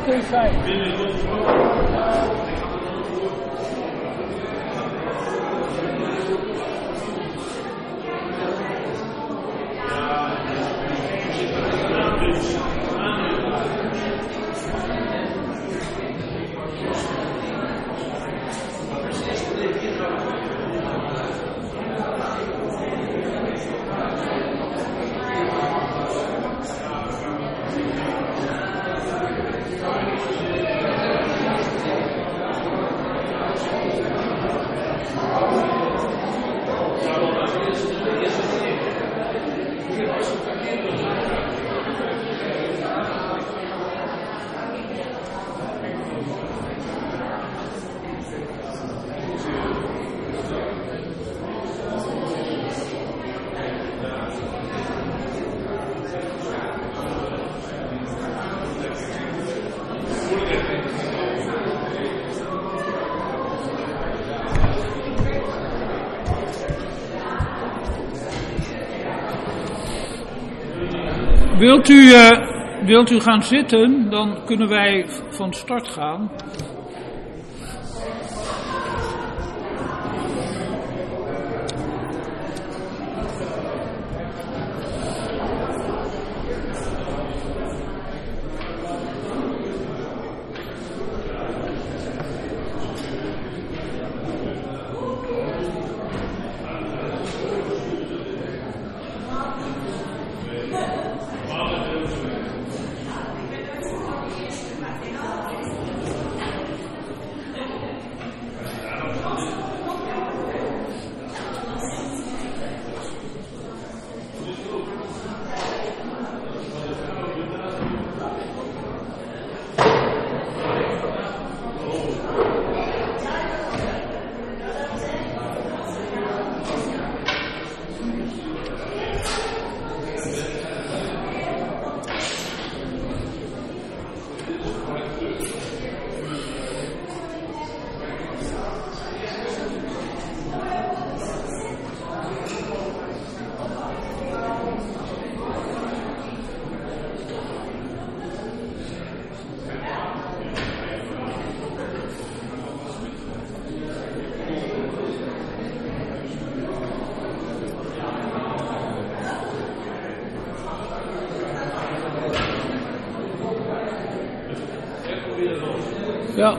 Oké, fijn. Wilt u gaan zitten, dan kunnen wij van start gaan. Ja.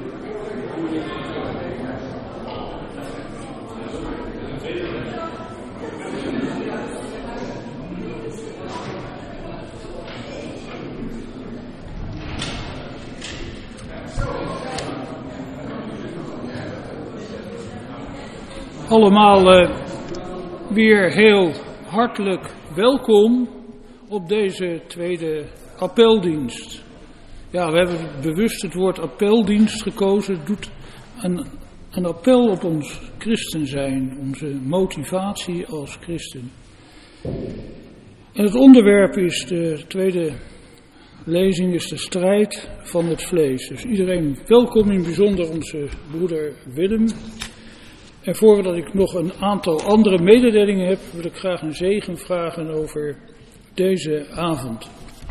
Allemaal weer heel hartelijk welkom op deze tweede appeldienst. Ja, we hebben bewust het woord appeldienst gekozen. Het doet een appel op ons christen zijn, onze motivatie als christen. En het onderwerp is, de tweede lezing is de strijd van het vlees. Dus iedereen welkom, in het bijzonder onze broeder Willem. En voordat ik nog een aantal andere mededelingen heb, wil ik graag een zegen vragen over deze avond.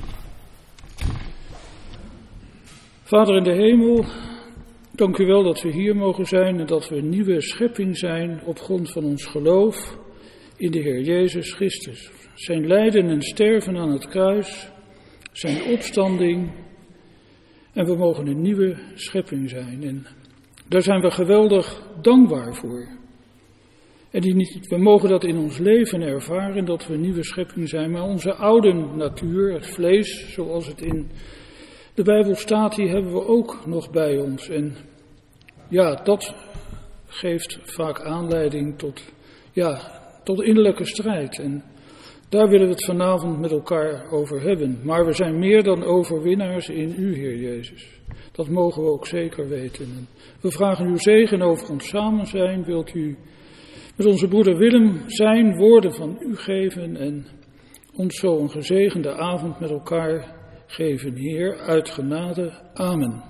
Vader in de hemel, dank u wel dat we hier mogen zijn en dat we een nieuwe schepping zijn op grond van ons geloof in de Heer Jezus Christus. Zijn lijden en sterven aan het kruis, zijn opstanding en we mogen een nieuwe schepping zijn. En daar zijn we geweldig dankbaar voor. En we mogen dat in ons leven ervaren, dat we een nieuwe schepping zijn, maar onze oude natuur, het vlees, zoals het in de Bijbel staat, die hebben we ook nog bij ons. En ja, dat geeft vaak aanleiding tot innerlijke strijd. En daar willen we het vanavond met elkaar over hebben. Maar we zijn meer dan overwinnaars in u, Heer Jezus. Dat mogen we ook zeker weten. En we vragen uw zegen over ons samen zijn. Wilt u met onze broeder Willem zijn woorden van u geven en ons zo een gezegende avond met elkaar geven, Heer, uit genade. Amen.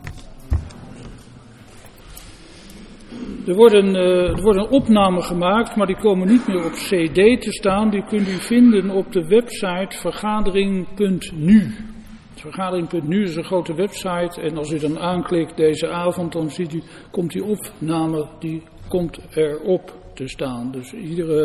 Er worden opnamen gemaakt, maar die komen niet meer op cd te staan. Die kunt u vinden op de website vergadering.nu. Vergadering.nu is een grote website en als u dan aanklikt deze avond, dan ziet u, komt die opname, die komt erop te staan. Dus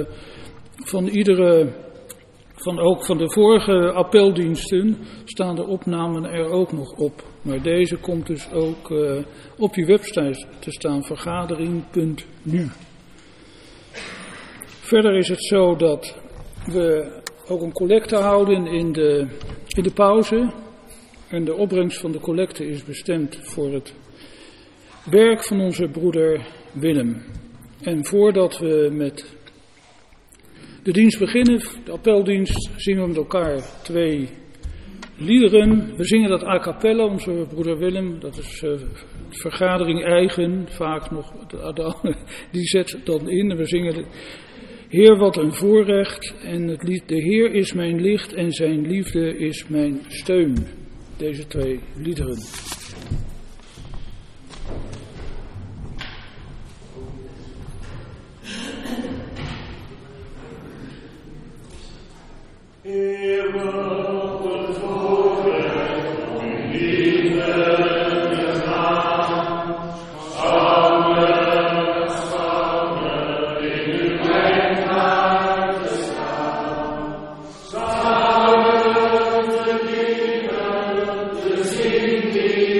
ook van de vorige appeldiensten staan de opnamen er ook nog op. Maar deze komt dus ook op die website te staan, vergadering.nu. Verder is het zo dat we ook een collecte houden in de pauze. En de opbrengst van de collecte is bestemd voor het werk van onze broeder Willem. En voordat we met de dienst beginnen, de appeldienst, zingen we met elkaar 2 liederen. We zingen dat a cappella, onze broeder Willem, dat is vergadering eigen, vaak nog, die zet dan in. En we zingen, Heer wat een voorrecht, en het lied, de Heer is mijn licht en zijn liefde is mijn steun. Deze 2 liederen. Samen te liefde, te zien.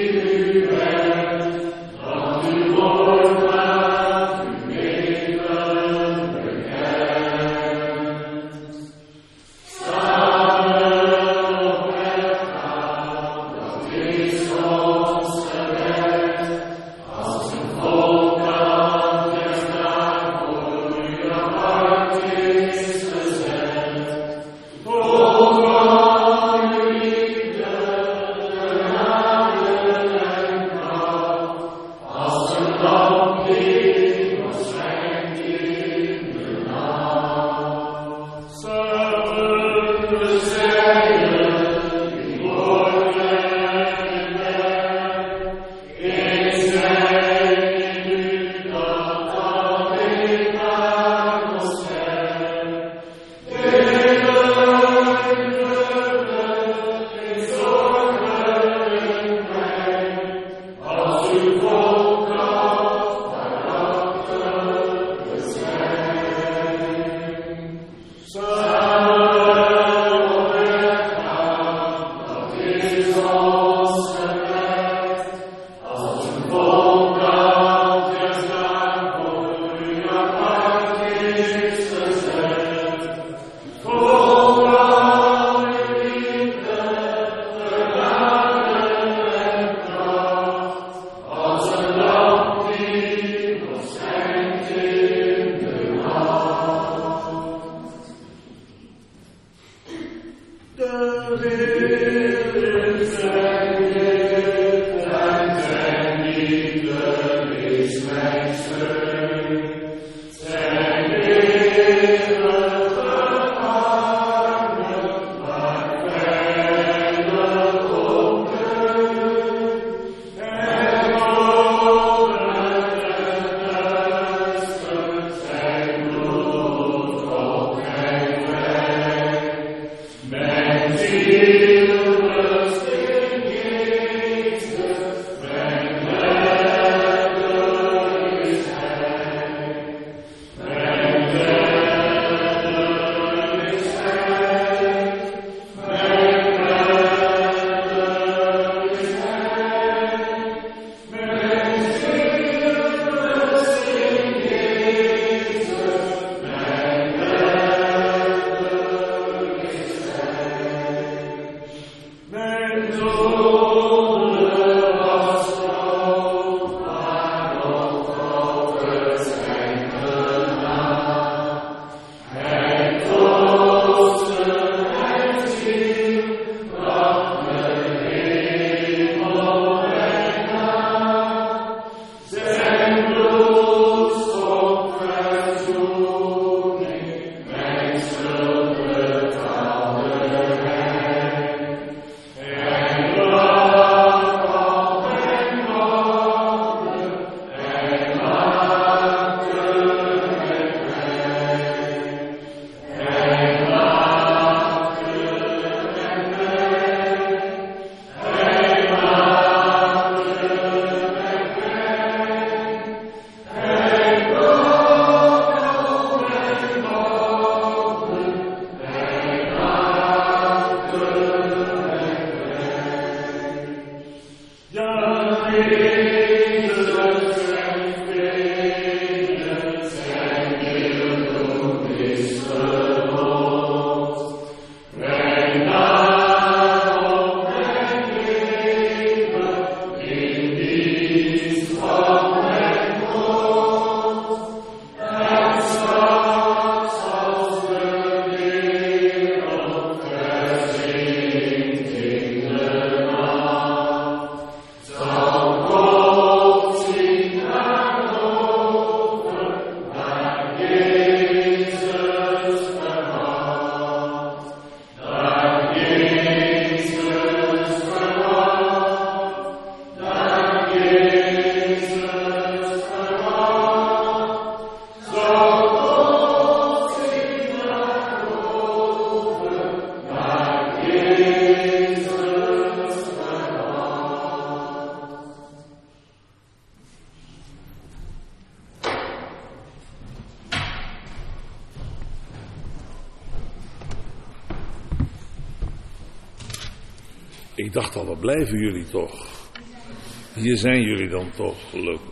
Ik dacht al, wat blijven jullie toch? Hier zijn jullie dan toch, gelukkig.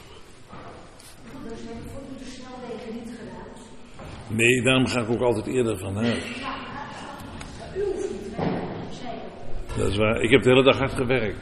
Nee, daarom ga ik ook altijd eerder van huis. Dat is waar. Ik heb de hele dag hard gewerkt.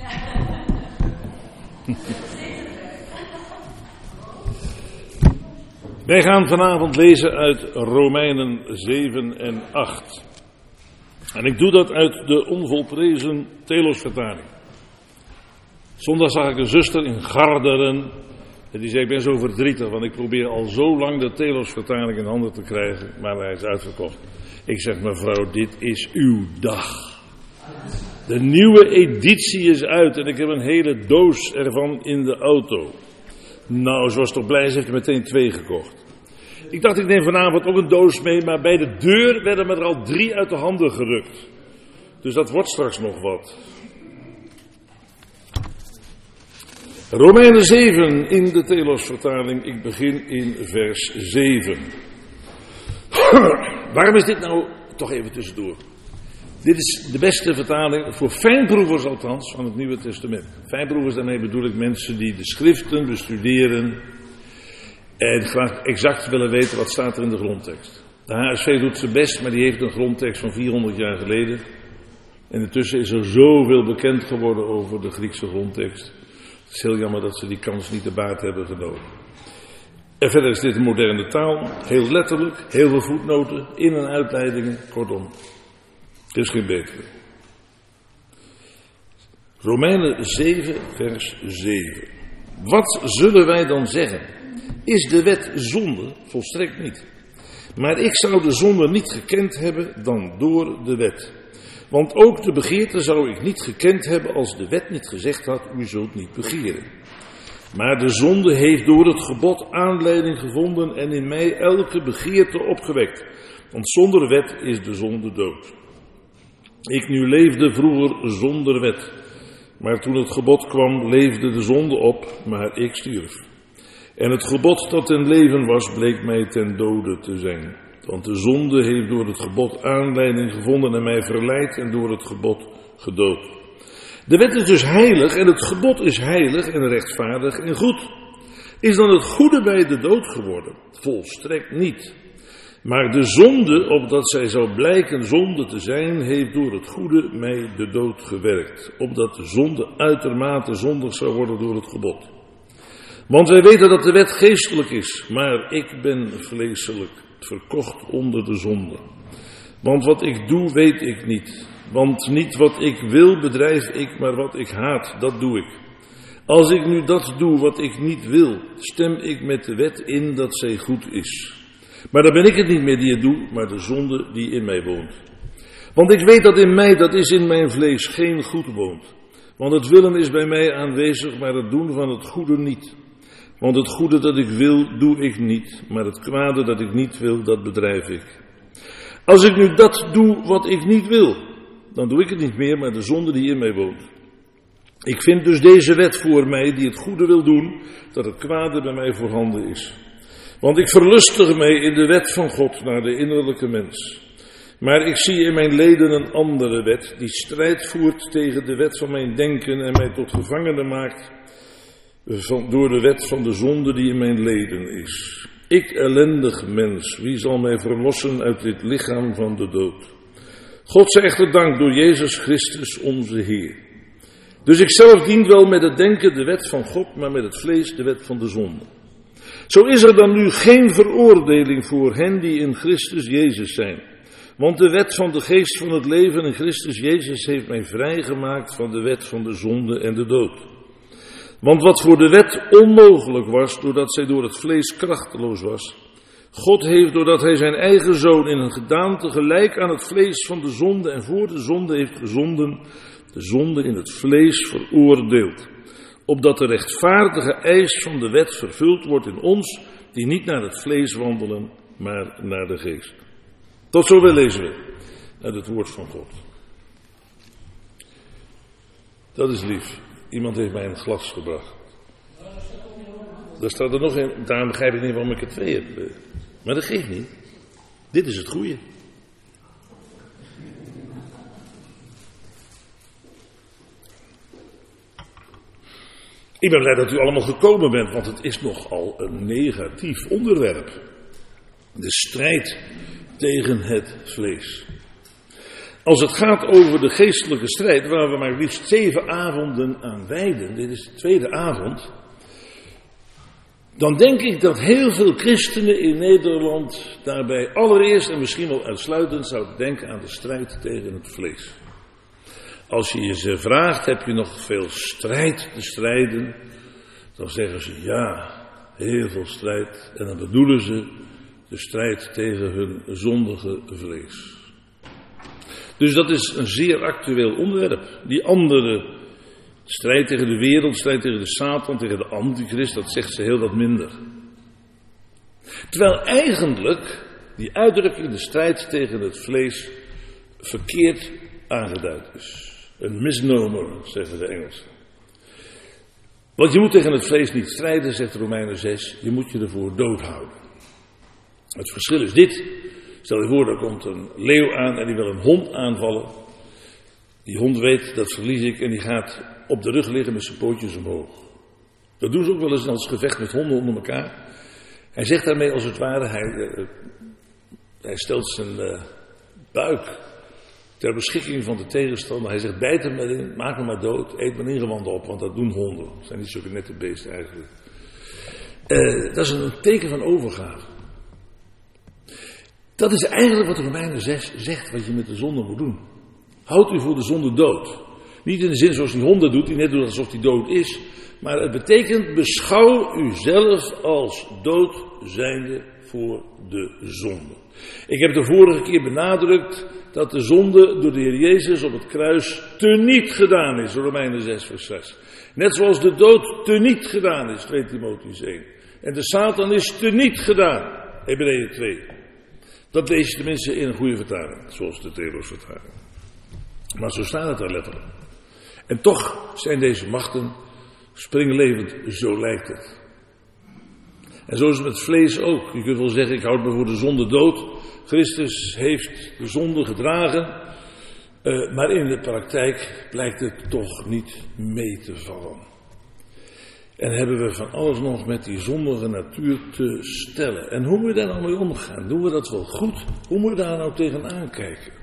Wij gaan vanavond lezen uit Romeinen 7 en 8. En ik doe dat uit de onvolprezen Telosvertaling. Zondag zag ik een zuster in Garderen. En die zei, ik ben zo verdrietig, want ik probeer al zo lang de Telosvertaling in handen te krijgen. Maar hij is uitverkocht. Ik zeg, mevrouw, dit is uw dag. De nieuwe editie is uit en ik heb een hele doos ervan in de auto. Nou, ze was toch blij, ze heeft er meteen 2 gekocht. Ik dacht, ik neem vanavond ook een doos mee, maar bij de deur werden me er al 3 uit de handen gerukt. Dus dat wordt straks nog wat. Romeinen 7 in de Telosvertaling, ik begin in vers 7. Waarom is dit nou, toch even tussendoor. Dit is de beste vertaling, voor fijnproevers althans, van het Nieuwe Testament. Fijnproevers, daarmee bedoel ik mensen die de schriften bestuderen en graag exact willen weten wat staat er in de grondtekst. De HSV doet zijn best, maar die heeft een grondtekst van 400 jaar geleden. En intussen is er zoveel bekend geworden over de Griekse grondtekst. Het is heel jammer dat ze die kans niet te baat hebben genomen. En verder is dit een moderne taal, heel letterlijk, heel veel voetnoten, in- en uitleidingen, kortom. Het is geen betere. Romeinen 7, vers 7. Wat zullen wij dan zeggen? Is de wet zonde? Volstrekt niet. Maar ik zou de zonde niet gekend hebben dan door de wet. Want ook de begeerte zou ik niet gekend hebben als de wet niet gezegd had, u zult niet begeren. Maar de zonde heeft door het gebod aanleiding gevonden en in mij elke begeerte opgewekt. Want zonder wet is de zonde dood. Ik nu leefde vroeger zonder wet. Maar toen het gebod kwam, leefde de zonde op, maar ik stierf. En het gebod dat ten leven was, bleek mij ten dode te zijn. Want de zonde heeft door het gebod aanleiding gevonden en mij verleid en door het gebod gedood. De wet is dus heilig en het gebod is heilig en rechtvaardig en goed. Is dan het goede bij de dood geworden? Volstrekt niet. Maar de zonde, opdat zij zou blijken zonde te zijn, heeft door het goede mij de dood gewerkt. Opdat de zonde uitermate zondig zou worden door het gebod. Want wij weten dat de wet geestelijk is, maar ik ben vleeselijk, verkocht onder de zonde. Want wat ik doe, weet ik niet. Want niet wat ik wil bedrijf ik, maar wat ik haat, dat doe ik. Als ik nu dat doe wat ik niet wil, stem ik met de wet in dat zij goed is. Maar dan ben ik het niet meer die het doe, maar de zonde die in mij woont. Want ik weet dat in mij, dat is in mijn vlees, geen goed woont. Want het willen is bij mij aanwezig, maar het doen van het goede niet. Want het goede dat ik wil, doe ik niet, maar het kwade dat ik niet wil, dat bedrijf ik. Als ik nu dat doe wat ik niet wil, dan doe ik het niet meer, maar de zonde die in mij woont. Ik vind dus deze wet voor mij, die het goede wil doen, dat het kwade bij mij voorhanden is. Want ik verlustig mij in de wet van God naar de innerlijke mens. Maar ik zie in mijn leden een andere wet, die strijd voert tegen de wet van mijn denken en mij tot gevangene maakt door de wet van de zonde die in mijn leden is. Ik ellendig mens, wie zal mij verlossen uit dit lichaam van de dood? God zij echter dank door Jezus Christus onze Heer. Dus ik zelf dien wel met het denken de wet van God, maar met het vlees de wet van de zonde. Zo is er dan nu geen veroordeling voor hen die in Christus Jezus zijn. Want de wet van de geest van het leven in Christus Jezus heeft mij vrijgemaakt van de wet van de zonde en de dood. Want wat voor de wet onmogelijk was, doordat zij door het vlees krachteloos was, God heeft, doordat hij zijn eigen zoon in een gedaante gelijk aan het vlees van de zonde en voor de zonde heeft gezonden, de zonde in het vlees veroordeeld. Opdat de rechtvaardige eis van de wet vervuld wordt in ons, die niet naar het vlees wandelen, maar naar de geest. Tot zover lezen we uit het woord van God. Dat is lief. Iemand heeft mij een glas gebracht. Daar staat er nog in. Daarom begrijp ik niet waarom ik er 2 heb. Maar dat geeft niet. Dit is het goede. Ik ben blij dat u allemaal gekomen bent, want het is nogal een negatief onderwerp. De strijd tegen het vlees. Als het gaat over de geestelijke strijd, waar we maar liefst 7 avonden aan wijden, dit is de 2e avond, dan denk ik dat heel veel christenen in Nederland daarbij allereerst en misschien wel uitsluitend zouden denken aan de strijd tegen het vlees. Als je ze vraagt, heb je nog veel strijd te strijden? Dan zeggen ze ja, heel veel strijd. En dan bedoelen ze de strijd tegen hun zondige vlees. Dus dat is een zeer actueel onderwerp. Die andere strijd tegen de wereld, strijd tegen de Satan, tegen de antichrist, dat zegt ze heel wat minder. Terwijl eigenlijk die uitdrukking, de strijd tegen het vlees, verkeerd aangeduid is. Een misnomer, zeggen de Engelsen. Want je moet tegen het vlees niet strijden, zegt Romeinen 6. Je moet je ervoor doodhouden. Het verschil is dit. Stel je voor, er komt een leeuw aan en die wil een hond aanvallen. Die hond weet, dat verlies ik, en die gaat op de rug liggen met zijn pootjes omhoog. Dat doen ze ook wel eens als gevecht met honden onder elkaar. Hij zegt daarmee als het ware, hij stelt zijn buik ter beschikking van de tegenstander. Hij zegt, bijt hem erin, maak hem maar dood, eet mijn ingewanden op, want dat doen honden. Dat zijn niet zulke nette beesten eigenlijk. Dat is een teken van overgave. Dat is eigenlijk wat Romeinen 6 zegt, wat je met de zonde moet doen. Houd u voor de zonde dood. Niet in de zin zoals die hond dat doet, die net doet alsof die dood is. Maar het betekent, beschouw uzelf als dood zijnde voor de zonde. Ik heb de vorige keer benadrukt dat de zonde door de Heer Jezus op het kruis teniet gedaan is. Romeinen 6 vers 6. Net zoals de dood teniet gedaan is, 2 Timotheüs 1. En de Satan is teniet gedaan, Hebreeën 2. Dat lees je tenminste in een goede vertaling, zoals de Thelos vertaling. Maar zo staat het daar letterlijk. En toch zijn deze machten springlevend, zo lijkt het. En zo is het met vlees ook. Je kunt wel zeggen, ik houd me voor de zonde dood. Christus heeft de zonde gedragen. Maar in de praktijk blijkt het toch niet mee te vallen. En hebben we van alles nog met die zondige natuur te stellen. En hoe moet je daar nou mee omgaan? Doen we dat wel goed? Hoe moet je daar nou tegenaan kijken?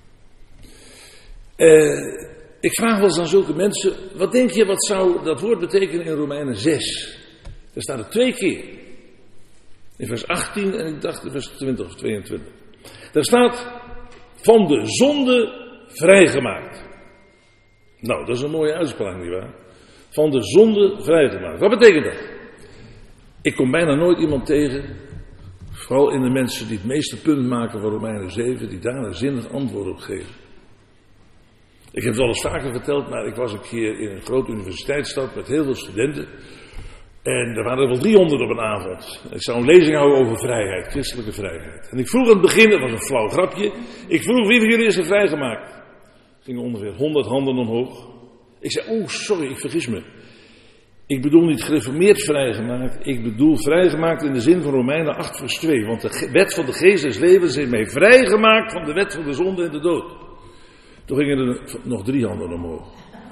Ik vraag wel eens aan zulke mensen, wat denk je, wat zou dat woord betekenen in Romeinen 6? Daar staat het 2 keer. In vers 18 en ik dacht in vers 20 of 22. Daar staat, van de zonde vrijgemaakt. Nou, dat is een mooie uitspraak, nietwaar? Van de zonde vrijgemaakt. Wat betekent dat? Ik kom bijna nooit iemand tegen, vooral in de mensen die het meeste punt maken van Romeinen 7, die daar een zinnig antwoord op geven. Ik heb het wel eens vaker verteld, maar ik was een keer in een grote universiteitsstad met heel veel studenten. En er waren er wel 300 op een avond. Ik zou een lezing houden over vrijheid, christelijke vrijheid. En ik vroeg aan het begin, dat was een flauw grapje, ik vroeg wie van jullie is er vrijgemaakt? Er gingen ongeveer 100 handen omhoog. Ik zei, oh sorry, ik vergis me. Ik bedoel niet gereformeerd vrijgemaakt, ik bedoel vrijgemaakt in de zin van Romeinen 8 vers 2. Want de wet van de geest des levens heeft mij vrijgemaakt van de wet van de zonde en de dood. Toen gingen er nog 3 handen omhoog.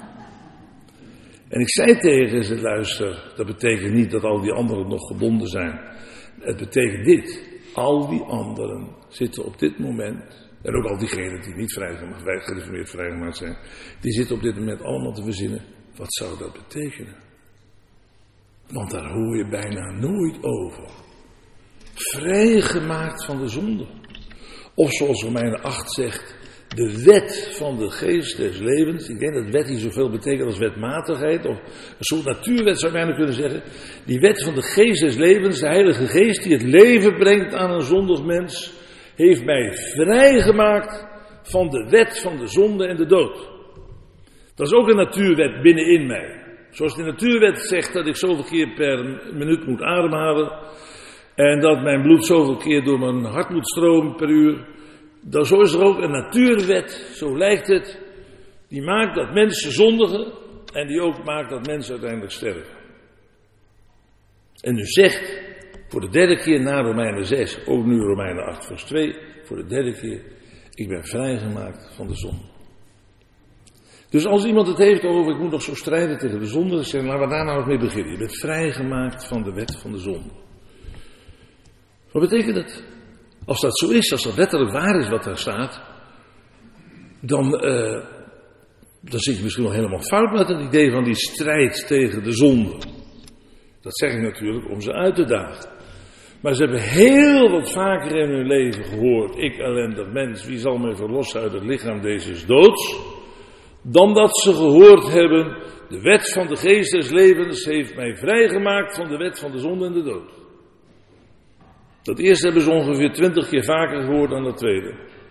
En ik zei tegen ze, luister, dat betekent niet dat al die anderen nog gebonden zijn. Het betekent dit, al die anderen zitten op dit moment, en ook al diegenen die niet gereformeerd vrijgemaakt zijn, die zitten op dit moment allemaal te verzinnen, wat zou dat betekenen? Want daar hoor je bijna nooit over. Vrijgemaakt van de zonde. Of zoals Romeinen 8 zegt, de wet van de geest des levens. Ik denk dat wet hier zoveel betekent als wetmatigheid. Of een soort natuurwet zou je bijna kunnen zeggen. Die wet van de geest des levens, de Heilige Geest die het leven brengt aan een zondig mens, heeft mij vrijgemaakt van de wet van de zonde en de dood. Dat is ook een natuurwet binnenin mij. Zoals de natuurwet zegt dat ik zoveel keer per minuut moet ademhalen. En dat mijn bloed zoveel keer door mijn hart moet stromen per uur. Dan zo is er ook een natuurwet, zo lijkt het, die maakt dat mensen zondigen en die ook maakt dat mensen uiteindelijk sterven. En u zegt, voor de 3e keer na Romeinen 6, ook nu Romeinen 8 vers 2, voor de 3e keer, ik ben vrijgemaakt van de zonde. Dus als iemand het heeft over ik moet nog zo strijden tegen de zonde, dan zeg ik, laten we daar nou eens mee beginnen. Je bent vrijgemaakt van de wet van de zonde. Wat betekent dat? Als dat zo is, als dat letterlijk waar is wat daar staat, dan zit je misschien nog helemaal fout met het idee van die strijd tegen de zonde. Dat zeg ik natuurlijk om ze uit te dagen. Maar ze hebben heel wat vaker in hun leven gehoord, ik ellendig mens, wie zal mij verlossen uit het lichaam deze doods, dan dat ze gehoord hebben, de wet van de geest des levens heeft mij vrijgemaakt van de wet van de zonde en de dood. Dat eerste hebben ze ongeveer 20 keer vaker gehoord dan dat tweede.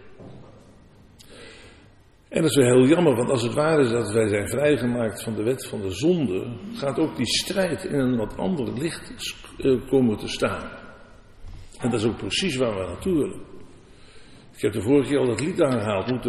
En dat is wel heel jammer, want als het waar is dat wij zijn vrijgemaakt van de wet van de zonde, gaat ook die strijd in een wat ander licht komen te staan. En dat is ook precies waar we naartoe willen. Ik heb de vorige keer al dat lied aangehaald. Moet de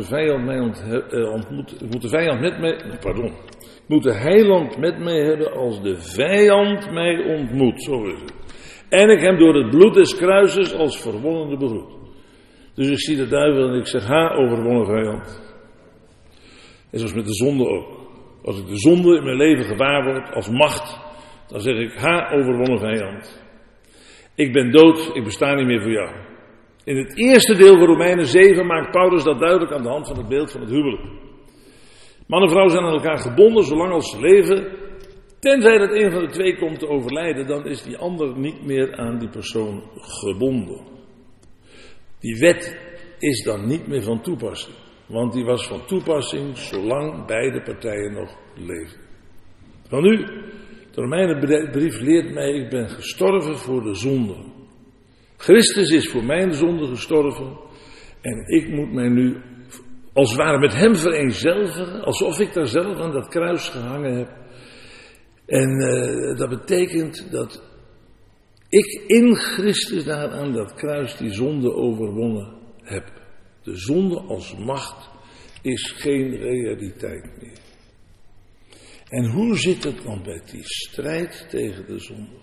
heiland met mij hebben als de vijand mij ontmoet. Zo is het. En ik hem door het bloed des kruises als verwonnene begroet. Dus ik zie de duivel en ik zeg, ha, overwonnen vijand. En zoals met de zonde ook. Als ik de zonde in mijn leven gewaar word als macht, dan zeg ik, ha, overwonnen vijand. Ik ben dood, ik besta niet meer voor jou. In het eerste deel van Romeinen 7 maakt Paulus dat duidelijk aan de hand van het beeld van het huwelijk. Man en vrouw zijn aan elkaar gebonden zolang als ze leven. Tenzij dat een van de twee komt te overlijden, dan is die ander niet meer aan die persoon gebonden. Die wet is dan niet meer van toepassing. Want die was van toepassing zolang beide partijen nog leefden. Van nu, de Romeinenbrief leert mij, ik ben gestorven voor de zonde. Christus is voor mijn zonde gestorven. En ik moet mij nu, als het ware, met hem vereenzelvigen. Alsof ik daar zelf aan dat kruis gehangen heb. En dat betekent dat ik in Christus daar aan dat kruis die zonde overwonnen heb. De zonde als macht is geen realiteit meer. En hoe zit het dan met die strijd tegen de zonde?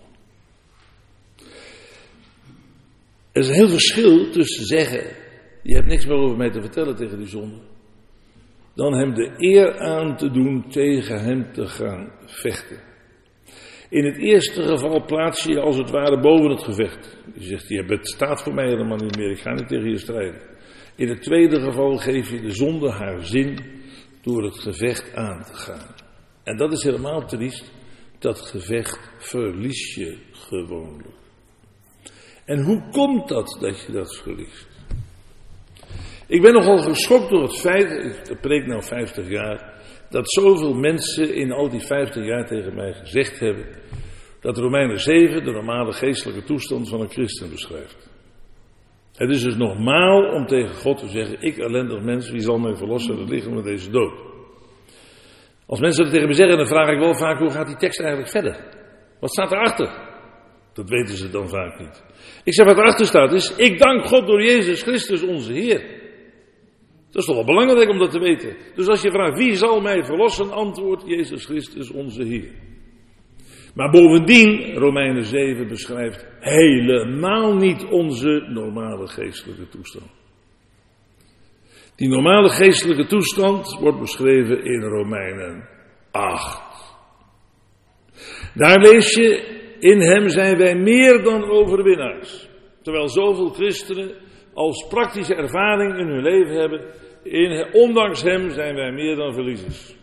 Er is een heel verschil tussen zeggen, je hebt niks meer over mij te vertellen tegen die zonde, dan hem de eer aan te doen tegen hem te gaan vechten. In het eerste geval plaats je je als het ware boven het gevecht. Je zegt, het staat voor mij helemaal niet meer, ik ga niet tegen je strijden. In het tweede geval geef je de zonde haar zin door het gevecht aan te gaan. En dat is helemaal triest, dat gevecht verlies je gewoonlijk. En hoe komt dat je dat verliest? Ik ben nogal geschokt door het feit, ik preek nou 50 jaar, dat zoveel mensen in al die 50 jaar tegen mij gezegd hebben, dat Romeinen 7 de normale geestelijke toestand van een christen beschrijft. Het is dus normaal om tegen God te zeggen, ik ellendig mens, wie zal mij verlossen uit het lichaam van deze dood? Als mensen dat tegen me zeggen, dan vraag ik wel vaak, hoe gaat die tekst eigenlijk verder? Wat staat erachter? Dat weten ze dan vaak niet. Ik zeg, wat erachter staat is, ik dank God door Jezus Christus onze Heer. Dat is toch wel belangrijk om dat te weten. Dus als je vraagt, wie zal mij verlossen, antwoord Jezus Christus onze Heer. Maar bovendien, Romeinen 7 beschrijft helemaal niet onze normale geestelijke toestand. Die normale geestelijke toestand wordt beschreven in Romeinen 8. Daar lees je, in hem zijn wij meer dan overwinnaars. Terwijl zoveel christenen als praktische ervaring in hun leven hebben, ondanks hem zijn wij meer dan verliezers.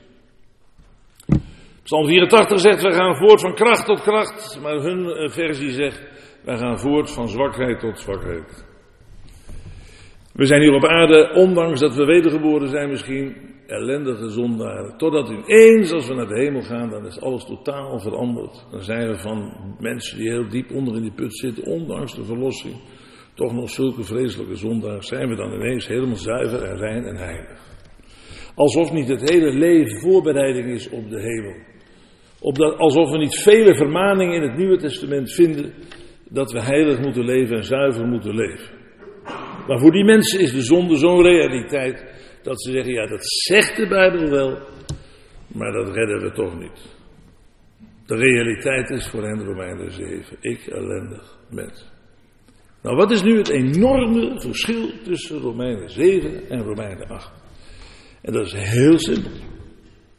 Psalm 84 zegt, wij gaan voort van kracht tot kracht, maar hun versie zegt, wij gaan voort van zwakheid tot zwakheid. We zijn hier op aarde, ondanks dat we wedergeboren zijn, misschien ellendige zondaren. Totdat ineens, als we naar de hemel gaan, dan is alles totaal veranderd. Dan zijn we van mensen die heel diep onder in die put zitten, ondanks de verlossing, toch nog zulke vreselijke zondaars, zijn we dan ineens helemaal zuiver en rein en heilig. Alsof niet het hele leven voorbereiding is op de hemel. Alsof we niet vele vermaningen in het Nieuwe Testament vinden dat we heilig moeten leven en zuiver moeten leven. Maar voor die mensen is de zonde zo'n realiteit dat ze zeggen, ja, dat zegt de Bijbel wel, maar dat redden we toch niet. De realiteit is voor hen Romeinen 7, ik ellendig mens. Nou, wat is nu het enorme verschil tussen Romeinen 7 en Romeinen 8? En dat is heel simpel.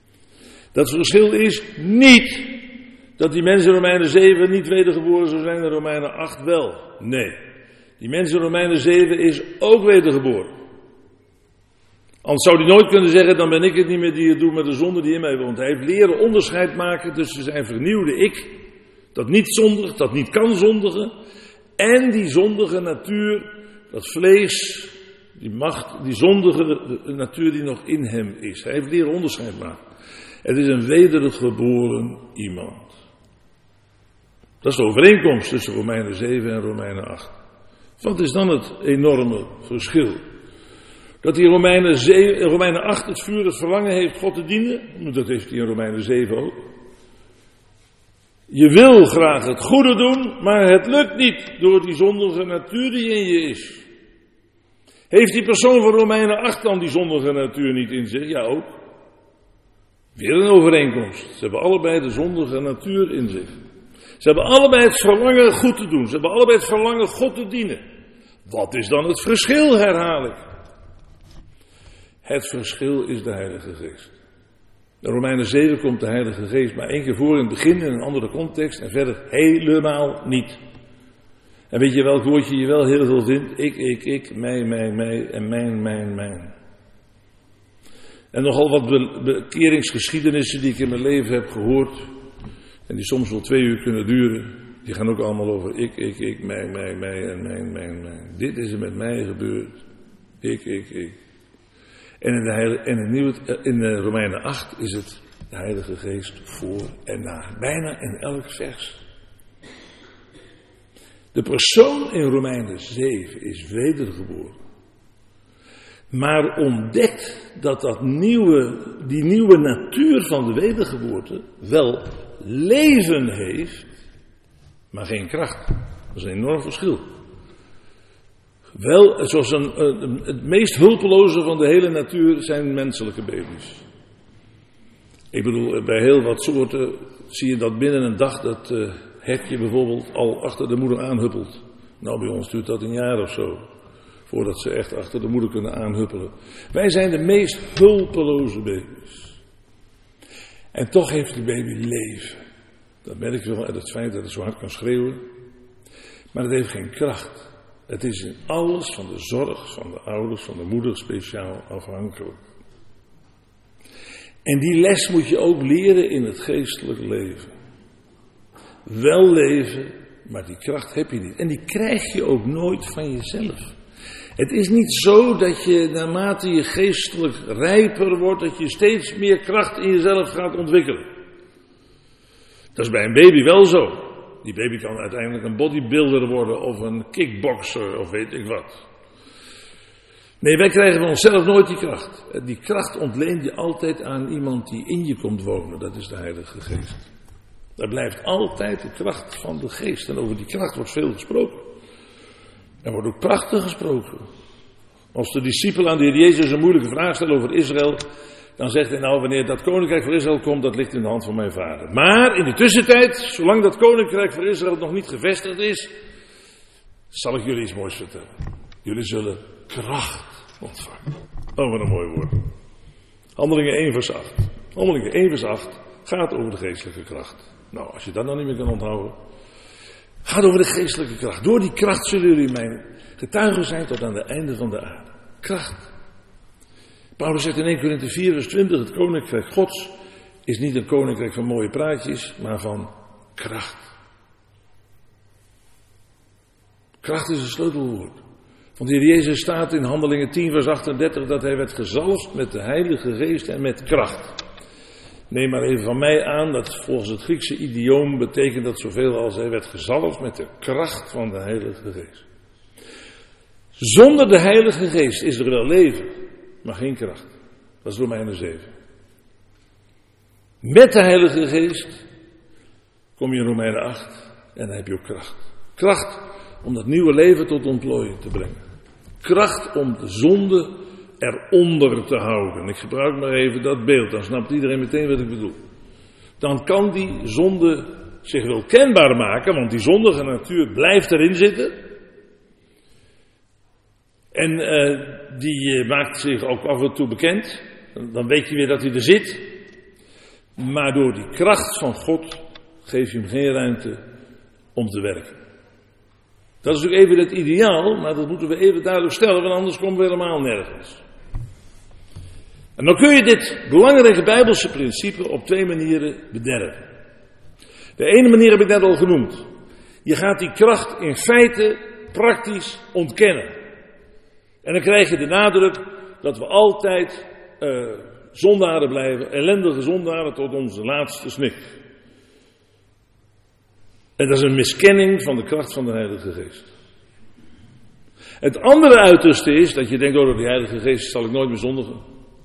Dat verschil is niet dat die mensen in Romeinen 7 niet wedergeboren zou zijn en Romeinen 8 wel. Nee, die mensen in Romeinen 7 is ook wedergeboren. Anders zou hij nooit kunnen zeggen, dan ben ik het niet meer die het doet met de zonde die in mij woont. Hij heeft leren onderscheid maken tussen zijn vernieuwde ik, dat niet zondigt, dat niet kan zondigen, en die zondige natuur, dat vlees, die macht, die zondige natuur die nog in hem is. Hij heeft leren onderscheid maken. Het is een wedergeboren iemand. Dat is de overeenkomst tussen Romeinen 7 en Romeinen 8. Wat is dan het enorme verschil? Dat hij in Romeinen 8 het vuur, het verlangen heeft God te dienen. Dat heeft hij in Romeinen 7 ook. Je wil graag het goede doen, maar het lukt niet door die zondige natuur die in je is. Heeft die persoon van Romeinen 8 dan die zondige natuur niet in zich? Ja, ook. Weer een overeenkomst. Ze hebben allebei de zondige natuur in zich. Ze hebben allebei het verlangen goed te doen. Ze hebben allebei het verlangen God te dienen. Wat is dan het verschil, herhaal ik? Het verschil is de Heilige Geest. In Romeinen 7 komt de Heilige Geest maar 1 keer voor in het begin in een andere context en verder helemaal niet. En weet je welk woordje je wel heel veel vindt? Ik, mij en mijn. En nogal wat bekeringsgeschiedenissen die ik in mijn leven heb gehoord, en die soms wel 2 uur kunnen duren, die gaan ook allemaal over ik, mij en mijn. Dit is er met mij gebeurd. Ik. En in Romeinen 8 is het de Heilige Geest voor en na. Bijna in elk vers. De persoon in Romeinen 7 is wedergeboren. Maar ontdekt dat die nieuwe natuur van de wedergeboorte wel leven heeft, maar geen kracht. Dat is een enorm verschil. Wel, zoals het meest hulpeloze van de hele natuur zijn menselijke baby's. Ik bedoel, bij heel wat soorten zie je dat binnen een dag dat hekje bijvoorbeeld al achter de moeder aanhuppelt. Nou, bij ons duurt dat een jaar of zo, voordat ze echt achter de moeder kunnen aanhuppelen. Wij zijn de meest hulpeloze baby's. En toch heeft de baby leven. Dat merk je wel uit het feit dat het zo hard kan schreeuwen. Maar het heeft geen kracht. Het is in alles van de zorg van de ouders, van de moeder speciaal afhankelijk. En die les moet je ook leren in het geestelijk leven. Wel leven, maar die kracht heb je niet. En die krijg je ook nooit van jezelf. Het is niet zo dat je naarmate je geestelijk rijper wordt, dat je steeds meer kracht in jezelf gaat ontwikkelen. Dat is bij een baby wel zo. Die baby kan uiteindelijk een bodybuilder worden of een kickboxer of weet ik wat. Nee, wij krijgen van onszelf nooit die kracht. Die kracht ontleen je altijd aan iemand die in je komt wonen. Dat is de Heilige Geest. Daar blijft altijd de kracht van de Geest. En over die kracht wordt veel gesproken. Er wordt ook prachtig gesproken. Als de discipelen aan de Heer Jezus een moeilijke vraag stellen over Israël, dan zegt hij nou, wanneer dat koninkrijk voor Israël komt, dat ligt in de hand van mijn vader. Maar in de tussentijd, zolang dat koninkrijk voor Israël nog niet gevestigd is, zal ik jullie iets moois vertellen. Jullie zullen kracht ontvangen. Oh, wat een mooi woord. Handelingen 1 vers 8. Handelingen 1 vers 8 gaat over de geestelijke kracht. Nou, als je dat nog niet meer kan onthouden, gaat over de geestelijke kracht. Door die kracht zullen jullie mijn getuigen zijn tot aan het einde van de aarde. Kracht. Paulus zegt in 1 Korinthe 4 vers 20, het koninkrijk Gods is niet een koninkrijk van mooie praatjes, maar van kracht. Kracht is een sleutelwoord. Want de Heer Jezus staat in Handelingen 10 vers 38 dat hij werd gezalfd met de Heilige Geest en met kracht. Neem maar even van mij aan dat volgens het Griekse idioom betekent dat zoveel als hij werd gezalfd met de kracht van de Heilige Geest. Zonder de Heilige Geest is er wel leven, maar geen kracht. Dat is Romeinen 7. Met de Heilige Geest kom je in Romeinen 8 en dan heb je ook kracht. Kracht om dat nieuwe leven tot ontplooiing te brengen. Kracht om de zonde eronder te houden. Ik gebruik maar even dat beeld, dan snapt iedereen meteen wat ik bedoel. Dan kan die zonde zich wel kenbaar maken, want die zondige natuur blijft erin zitten. En die maakt zich ook af en toe bekend. Dan weet je weer dat hij er zit. Maar door die kracht van God geef je hem geen ruimte om te werken. Dat is natuurlijk even het ideaal, maar dat moeten we even duidelijk stellen, want anders komen we helemaal nergens. En dan kun je dit belangrijke Bijbelse principe op 2 manieren bederven. De ene manier heb ik net al genoemd. Je gaat die kracht in feite praktisch ontkennen. En dan krijg je de nadruk dat we altijd zondaren blijven, ellendige zondaren tot onze laatste snik. En dat is een miskenning van de kracht van de Heilige Geest. Het andere uiterste is dat je denkt, door die Heilige Geest zal ik nooit meer zondigen.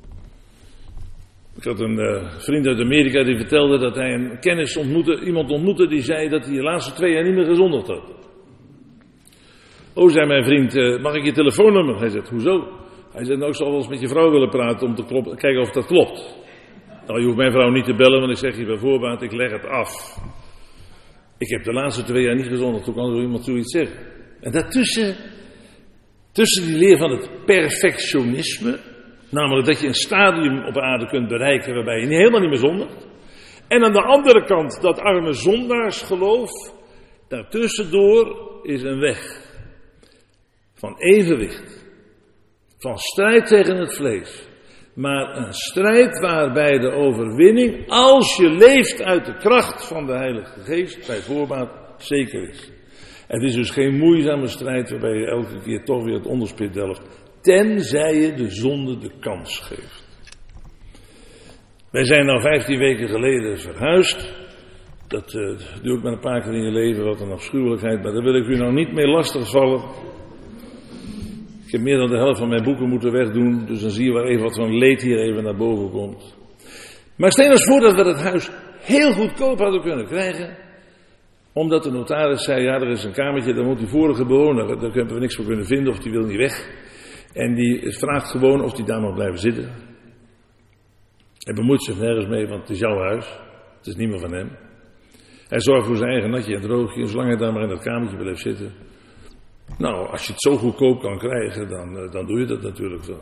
Ik had een vriend uit Amerika die vertelde dat hij een kennis iemand ontmoette die zei dat hij de laatste 2 jaar niet meer gezondigd had. Oh, zei mijn vriend, mag ik je telefoonnummer? Hij zegt, hoezo? Hij zegt, nou, ik zal wel eens met je vrouw willen praten om te kijken of dat klopt. Nou, je hoeft mijn vrouw niet te bellen, want ik zeg je bij voorbaat, ik leg het af. Ik heb de laatste 2 jaar niet gezondigd, hoe kan zo iemand zoiets zeggen? En daartussen, tussen die leer van het perfectionisme, namelijk dat je een stadium op aarde kunt bereiken waarbij je helemaal niet meer zondigt. En aan de andere kant dat arme zondaarsgeloof, daartussendoor is een weg van evenwicht, van strijd tegen het vlees. Maar een strijd waarbij de overwinning, als je leeft uit de kracht van de Heilige Geest, bij voorbaat zeker is. Het is dus geen moeizame strijd waarbij je elke keer toch weer het onderspit delft, tenzij je de zonde de kans geeft. Wij zijn nou 15 weken geleden verhuisd. Dat doe ik maar een paar keer in je leven, wat een afschuwelijkheid, maar daar wil ik u nou niet mee lastigvallen. Ik heb meer dan de helft van mijn boeken moeten wegdoen, dus dan zie je wel even wat van leed hier even naar boven komt. Maar stel eens voor dat we het huis heel goedkoop hadden kunnen krijgen, omdat de notaris zei, ja, er is een kamertje, daar moet die vorige bewoner, daar hebben we niks voor kunnen vinden of die wil niet weg. En die vraagt gewoon of die daar mag blijven zitten. Hij bemoeit zich nergens mee, want het is jouw huis, het is niet meer van hem. Hij zorgt voor zijn eigen natje en droogje, zolang hij daar maar in dat kamertje blijft zitten. Nou, als je het zo goedkoop kan krijgen, dan doe je dat natuurlijk wel.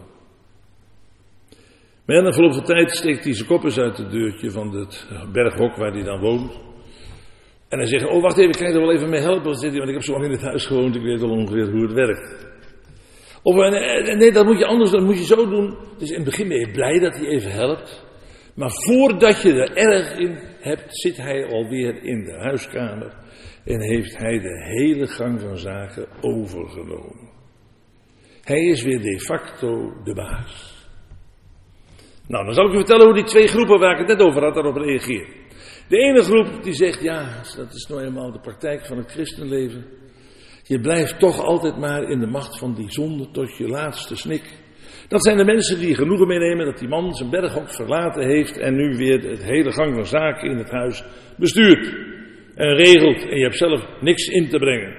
Maar in de verloop van tijd steekt hij zijn kop eens uit het deurtje van het berghok waar hij dan woont. En hij zegt, oh wacht even, kan je er wel even mee helpen? Want ik heb zo lang in het huis gewoond, ik weet al ongeveer hoe het werkt. Of nee, dat moet je anders, dat moet je zo doen. Dus in het begin ben je blij dat hij even helpt. Maar voordat je er erg in hebt, zit hij alweer in de huiskamer. En heeft hij de hele gang van zaken overgenomen. Hij is weer de facto de baas. Nou, dan zal ik u vertellen hoe die 2 groepen waar ik het net over had, daarop reageren. De ene groep die zegt, ja, dat is nou eenmaal de praktijk van het christenleven. Je blijft toch altijd maar in de macht van die zonde tot je laatste snik. Dat zijn de mensen die genoegen meenemen dat die man zijn berghok verlaten heeft en nu weer het hele gang van zaken in het huis bestuurt. En regelt en je hebt zelf niks in te brengen.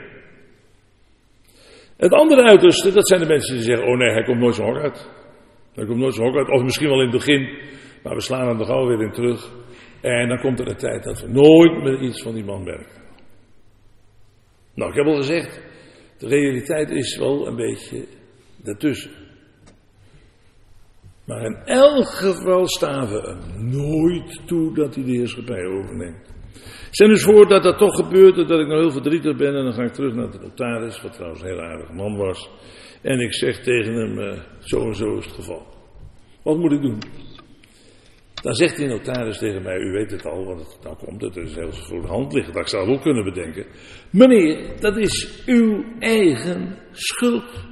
Het andere uiterste, dat zijn de mensen die zeggen, oh nee, hij komt nooit zijn hok uit. Hij komt nooit zijn hok uit, of misschien wel in het begin, maar we slaan hem er gauw weer in terug. En dan komt er de tijd dat we nooit meer iets van die man merken. Nou, ik heb al gezegd, de realiteit is wel een beetje daartussen. Maar in elk geval staan we hem nooit toe dat hij de heerschappij overneemt. Stel dus voor dat dat toch gebeurt, dat ik nou heel verdrietig ben en dan ga ik terug naar de notaris, wat trouwens een heel aardige man was. En ik zeg tegen hem, zo en zo is het geval. Wat moet ik doen? Dan zegt die notaris tegen mij, u weet het al, want nou komt het, er is heel voor de hand liggen, dat ik zou ook kunnen bedenken. Meneer, dat is uw eigen schuld.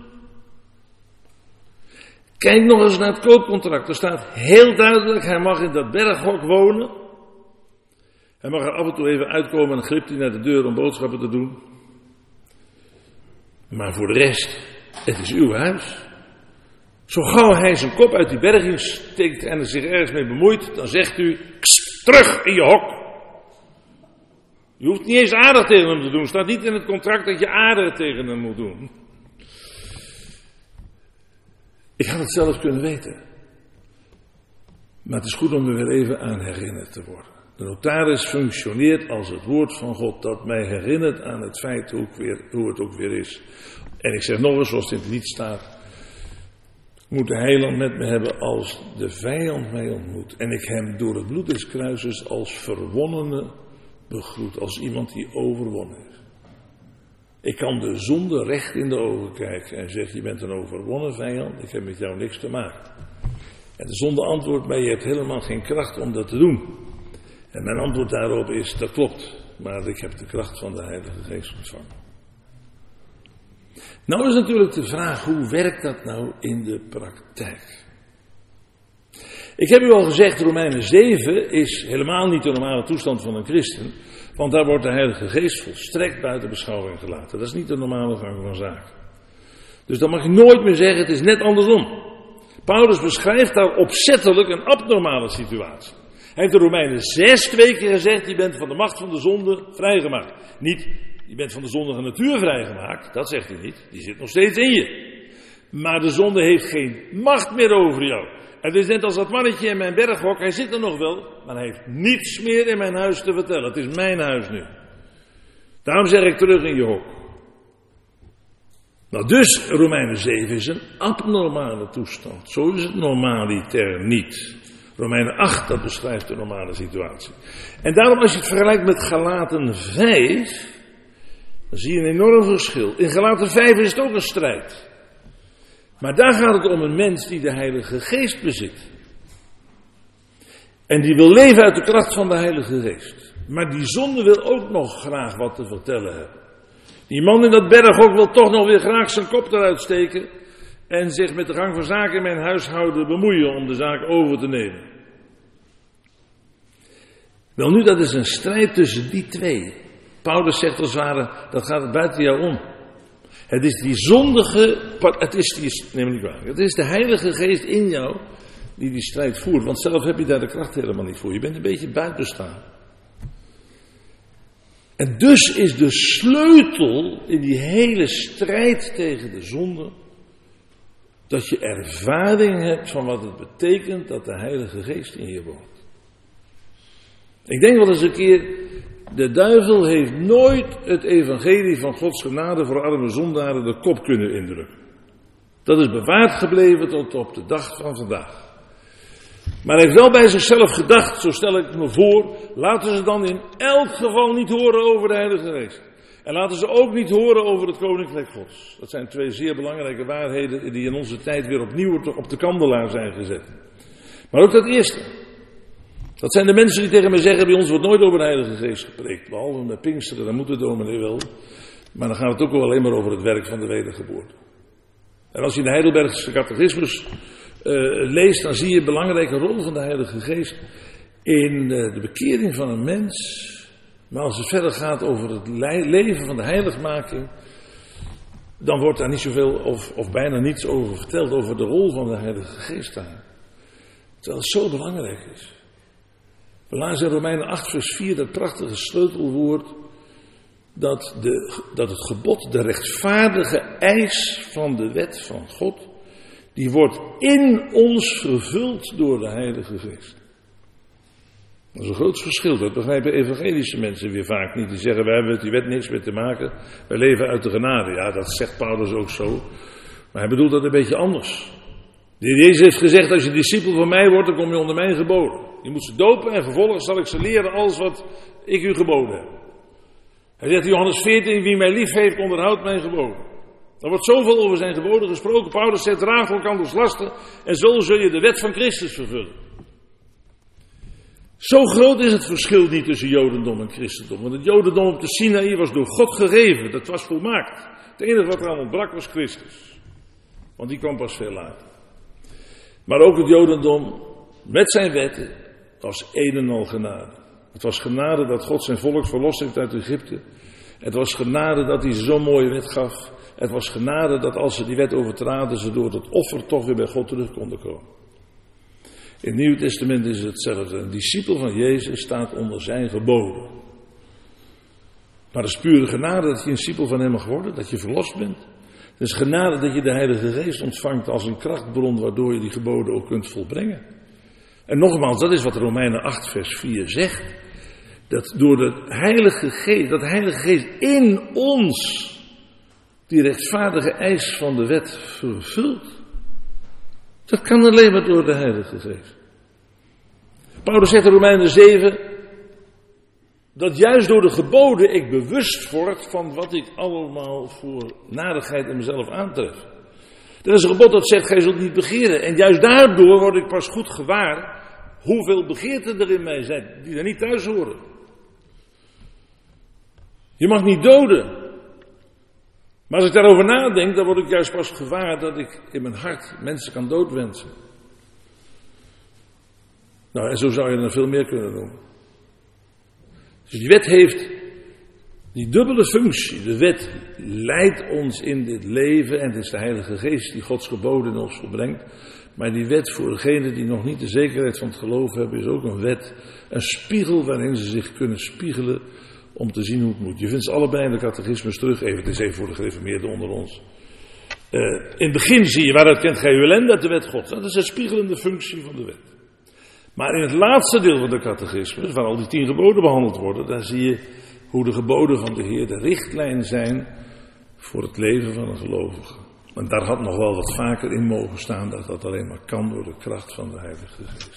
Kijk nog eens naar het koopcontract, er staat heel duidelijk, hij mag in dat berghok wonen. Hij mag er af en toe even uitkomen en dan glipt hij naar de deur om boodschappen te doen. Maar voor de rest, het is uw huis. Zo gauw hij zijn kop uit die berging steekt en er zich ergens mee bemoeit, dan zegt u, terug in je hok. Je hoeft niet eens aardig tegen hem te doen. Het staat niet in het contract dat je aardig tegen hem moet doen. Ik had het zelf kunnen weten. Maar het is goed om er weer even aan herinnerd te worden. De notaris functioneert als het woord van God dat mij herinnert aan het feit hoe het ook weer is. En ik zeg nog eens, zoals het in het lied staat. moet de heiland met me hebben als de vijand mij ontmoet. En ik hem door het bloed des kruises als verwonnene begroet. Als iemand die overwonnen is. Ik kan de zonde recht in de ogen kijken en zeggen, je bent een overwonnen vijand. Ik heb met jou niks te maken. En de zonde antwoordt mij, je hebt helemaal geen kracht om dat te doen. En mijn antwoord daarop is, dat klopt. Maar ik heb de kracht van de Heilige Geest ontvangen. Nou is natuurlijk de vraag, hoe werkt dat nou in de praktijk? Ik heb u al gezegd, Romeinen 7 is helemaal niet de normale toestand van een christen. Want daar wordt de Heilige Geest volstrekt buiten beschouwing gelaten. Dat is niet de normale gang van zaken. Dus dan mag je nooit meer zeggen, het is net andersom. Paulus beschrijft daar opzettelijk een abnormale situatie. Hij heeft in Romeinen 6 2 keer gezegd, je bent van de macht van de zonde vrijgemaakt. Niet, je bent van de zondige natuur vrijgemaakt, dat zegt hij niet. Die zit nog steeds in je. Maar de zonde heeft geen macht meer over jou. Het is net als dat mannetje in mijn berghok, hij zit er nog wel, maar hij heeft niets meer in mijn huis te vertellen. Het is mijn huis nu. Daarom zeg ik terug in je hok. Nou dus, Romeinen 7 is een abnormale toestand. Zo is het normaliter niet. Romeinen 8, dat beschrijft de normale situatie. En daarom als je het vergelijkt met Galaten 5, dan zie je een enorm verschil. In Galaten 5 is het ook een strijd. Maar daar gaat het om een mens die de Heilige Geest bezit. En die wil leven uit de kracht van de Heilige Geest. Maar die zonde wil ook nog graag wat te vertellen hebben. Die man in dat berghok wil toch nog weer graag zijn kop eruit steken. En zich met de gang van zaken in mijn huishouden bemoeien om de zaak over te nemen. Wel nu, dat is een strijd tussen die twee. Paulus zegt als het ware, dat gaat buiten jou om. Het is die zondige, het is de Heilige Geest in jou die strijd voert. Want zelf heb je daar de kracht helemaal niet voor. Je bent een beetje buitenstaan. En dus is de sleutel in die hele strijd tegen de zonde, dat je ervaring hebt van wat het betekent dat de Heilige Geest in je woont. Ik denk wel eens een keer, de duivel heeft nooit het evangelie van Gods genade voor arme zondaren de kop kunnen indrukken. Dat is bewaard gebleven tot op de dag van vandaag. Maar hij heeft wel bij zichzelf gedacht, zo stel ik me voor, laten ze dan in elk geval niet horen over de Heilige Geest. En laten ze ook niet horen over het Koninkrijk Gods. Dat zijn twee zeer belangrijke waarheden die in onze tijd weer opnieuw op de kandelaar zijn gezet. Maar ook dat eerste. Dat zijn de mensen die tegen me zeggen, bij ons wordt nooit over de Heilige Geest gepreekt. Behalve met Pinksteren, dan moet de dominee wel. Maar dan gaat het ook wel alleen maar over het werk van de wedergeboorte. En als je de Heidelbergse catechismus leest, dan zie je een belangrijke rol van de Heilige Geest in de bekering van een mens. Maar als het verder gaat over het leven van de heiligmaking, dan wordt daar niet zoveel of bijna niets over verteld, over de rol van de Heilige Geest daar. Terwijl het zo belangrijk is. We lazen in Romeinen 8 vers 4 dat prachtige sleutelwoord, dat het gebod, de rechtvaardige eis van de wet van God, die wordt in ons vervuld door de Heilige Geest. Dat is een groot verschil, dat begrijpen evangelische mensen weer vaak niet. Die zeggen, wij hebben met die wet niks meer te maken, wij leven uit de genade. Ja, dat zegt Paulus ook zo, maar hij bedoelt dat een beetje anders. De Heer Jezus heeft gezegd, als je discipel van mij wordt, dan kom je onder mijn geboden. Je moet ze dopen en vervolgens zal ik ze leren alles wat ik u geboden heb. Hij zegt in Johannes 14, wie mij lief heeft, onderhoudt mijn geboden. Er wordt zoveel over zijn geboden gesproken. Paulus zegt, draag elkanders lasten en zo zul je de wet van Christus vervullen. Zo groot is het verschil niet tussen Jodendom en Christendom. Want het Jodendom op de Sinaï was door God gegeven. Dat was volmaakt. Het enige wat eraan ontbrak was Christus. Want die kwam pas veel later. Maar ook het Jodendom met zijn wetten was een en al genade. Het was genade dat God zijn volk verlost heeft uit Egypte. Het was genade dat hij zo'n mooie wet gaf. Het was genade dat als ze die wet overtraden, ze door het offer toch weer bij God terug konden komen. In het Nieuwe Testament is het hetzelfde. Een discipel van Jezus staat onder zijn geboden. Maar het is pure genade dat je een discipel van hem mag worden, dat je verlost bent. Het is genade dat je de Heilige Geest ontvangt als een krachtbron waardoor je die geboden ook kunt volbrengen. En nogmaals, dat is wat Romeinen 8 vers 4 zegt. Dat door de Heilige Geest in ons die rechtvaardige eis van de wet vervult. Dat kan alleen maar door de Heilige Geest. Paulus zegt in Romeinen 7, dat juist door de geboden ik bewust word van wat ik allemaal voor narigheid in mezelf aantref. Dat is een gebod dat zegt, gij zult niet begeren. En juist daardoor word ik pas goed gewaar hoeveel begeerten er in mij zijn, die er niet thuis horen. Je mag niet doden. Maar als ik daarover nadenk, dan word ik juist pas gewaar dat ik in mijn hart mensen kan doodwensen. Nou, en zo zou je er veel meer kunnen doen. Dus die wet heeft die dubbele functie. De wet leidt ons in dit leven en het is de Heilige Geest die Gods geboden in ons volbrengt. Maar die wet voor degenen die nog niet de zekerheid van het geloof hebben is ook een wet. Een spiegel waarin ze zich kunnen spiegelen om te zien hoe het moet. Je vindt ze allebei in de catechismus terug. Het is even voor de gereformeerden onder ons. In het begin zie je waaruit kent gij uw ellende uit de wet Gods. Dat is een spiegelende functie van de wet. Maar in het laatste deel van de catechismus, waar al die 10 geboden behandeld worden, daar zie je hoe de geboden van de Heer de richtlijn zijn voor het leven van een gelovige. En daar had nog wel wat vaker in mogen staan dat dat alleen maar kan door de kracht van de Heilige Geest.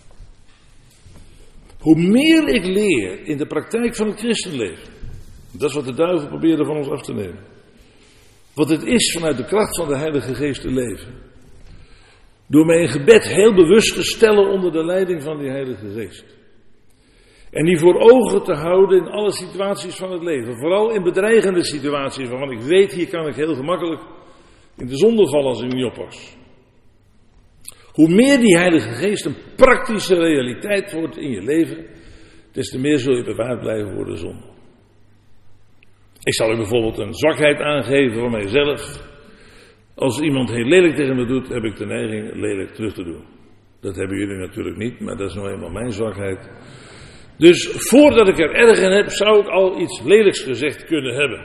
Hoe meer ik leer in de praktijk van het christenleven, dat is wat de duivel probeerde van ons af te nemen. Wat het is vanuit de kracht van de Heilige Geest te leven. Door mij in gebed heel bewust te stellen onder de leiding van die Heilige Geest. En die voor ogen te houden in alle situaties van het leven. Vooral in bedreigende situaties waarvan ik weet, hier kan ik heel gemakkelijk in de zonde vallen als ik niet oppas. Hoe meer die Heilige Geest een praktische realiteit wordt in je leven, des te meer zul je bewaard blijven voor de zonde. Ik zal u bijvoorbeeld een zwakheid aangeven van mijzelf. Als iemand heel lelijk tegen me doet, heb ik de neiging lelijk terug te doen. Dat hebben jullie natuurlijk niet, maar dat is nou eenmaal mijn zwakheid. Dus voordat ik er erg in heb, zou ik al iets lelijks gezegd kunnen hebben.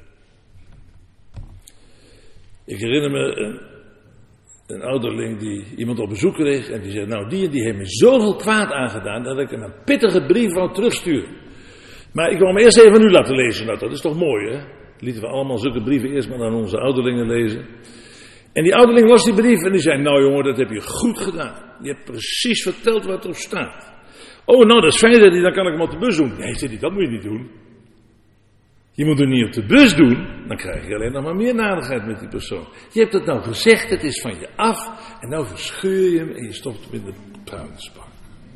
Ik herinner me een ouderling die iemand op bezoek kreeg en die zegt, nou die en die heeft me zoveel kwaad aangedaan dat ik hem een pittige brief wou terugsturen. Maar ik wil hem eerst even aan u laten lezen. Nou, dat is toch mooi, hè? Lieten we allemaal zulke brieven eerst maar aan onze ouderlingen lezen. En die ouderling las die brief en die zei, nou jongen, dat heb je goed gedaan. Je hebt precies verteld wat erop staat. Oh, nou, dat is fijn, dan kan ik hem op de bus doen. Nee, zei hij, dat moet je niet doen. Je moet het niet op de bus doen, dan krijg je alleen nog maar meer narigheid met die persoon. Je hebt het nou gezegd, het is van je af, en nou verscheur je hem en je stopt hem in de vuilnisbak.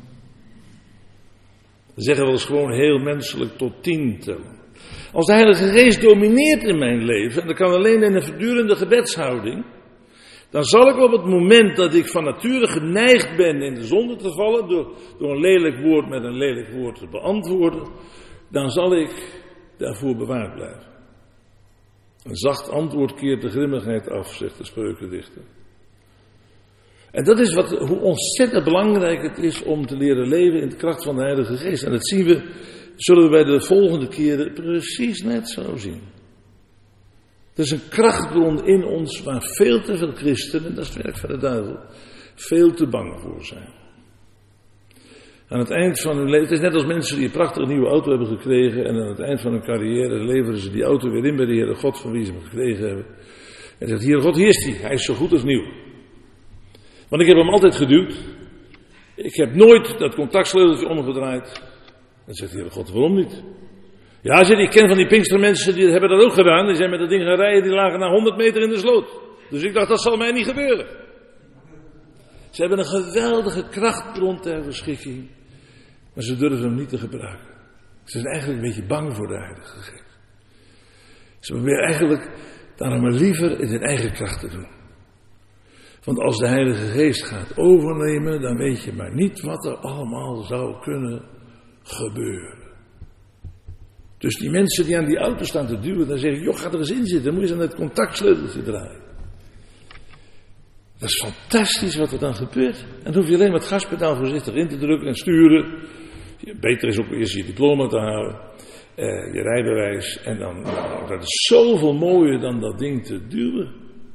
We zeggen wel eens gewoon heel menselijk tot 10 tellen. Als de Heilige Geest domineert in mijn leven, en dat kan alleen in een voortdurende gebedshouding, dan zal ik op het moment dat ik van nature geneigd ben in de zonde te vallen, door een lelijk woord met een lelijk woord te beantwoorden, dan zal ik daarvoor bewaard blijven. Een zacht antwoord keert de grimmigheid af, zegt de spreukendichter. En dat is hoe ontzettend belangrijk het is om te leren leven in de kracht van de Heilige Geest. En dat zullen we bij de volgende keren precies net zo zien. Er is een krachtbron in ons waar veel te veel christenen, dat is het werk van de duivel, veel te bang voor zijn. Aan het eind van hun leven, het is net als mensen die een prachtige nieuwe auto hebben gekregen en aan het eind van hun carrière leveren ze die auto weer in bij de Heere God van wie ze hem gekregen hebben. En zegt, Heere God, hier is hij is zo goed als nieuw. Want ik heb hem altijd geduwd. Ik heb nooit dat contactsleuteltje omgedraaid. En zegt de Heere God, waarom niet? Ja, ik ken van die Pinkstermensen, die hebben dat ook gedaan. Die zijn met dat ding gaan rijden, die lagen na 100 meter in de sloot. Dus ik dacht, dat zal mij niet gebeuren. Ze hebben een geweldige krachtbron ter beschikking. Maar ze durven hem niet te gebruiken. Ze zijn eigenlijk een beetje bang voor de Heilige Geest. Ze proberen eigenlijk daarom maar liever in hun eigen kracht te doen. Want als de Heilige Geest gaat overnemen, dan weet je maar niet wat er allemaal zou kunnen gebeuren. Dus die mensen die aan die auto staan te duwen, dan zeggen, joh, ga er eens in zitten, dan moet je eens aan het contactsleuteltje draaien. Dat is fantastisch wat er dan gebeurt. En dan hoef je alleen maar het gaspedaal voorzichtig in te drukken en sturen. Beter is ook eerst je diploma te halen, je rijbewijs. En dan, dat is zoveel mooier dan dat ding te duwen.